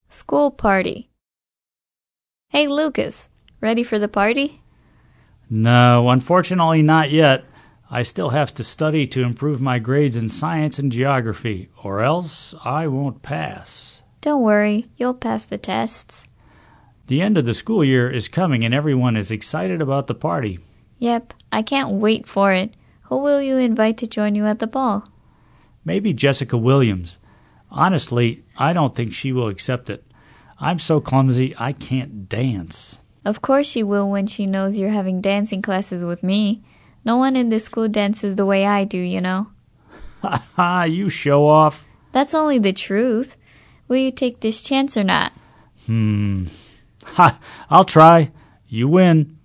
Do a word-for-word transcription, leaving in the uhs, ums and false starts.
School party. Hey, Lucas, ready for the party? No, unfortunately not yet. I still have to study to improve my grades in science and geography, or else I won't pass. Don't worry, you'll pass the tests. The end of the school year is coming and everyone is excited about the party. Yep, I can't wait for it. Who will you invite to join you at the ball? Maybe Jessica Williams. Honestly, I don't think she will accept it. I'm so clumsy I can't dance. Of course she will when she knows you're having dancing classes with me. No one in this school dances the way I do, you know. Ha ha, you show off. That's only the truth. Will you take this chance or not? Hmm. Ha, I'll try. You win.